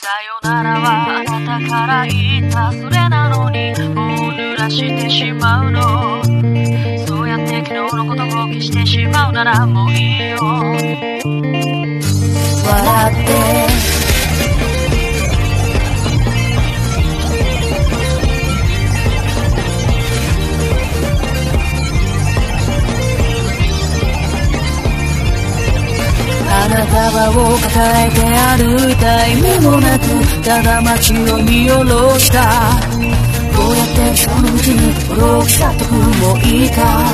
さよならはあなたから言ったそれなのにもう濡らしてしまうの。そうやって昨日のことを消してしまうならもういいよ。笑って花束を抱えて歩いた意味もなくただ街を見下ろした。こうやってそのうちに驚き去ってくもいいか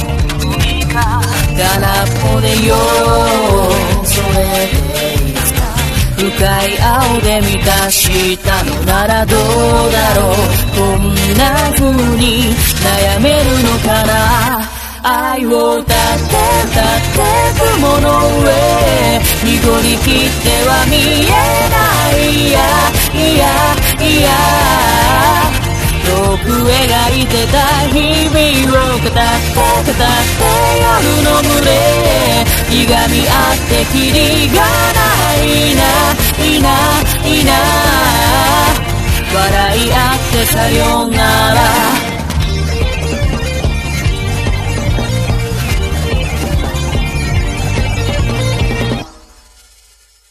空っぽでよそれでいいか。深い青で満たしたのならどうだろう。こんな風に悩めるのかな。愛を立て雲の上濁りきっては見えない。いや遠く描いてた日々を語って夜の群れいがみ合ってきりがないな笑い合ってさよなら。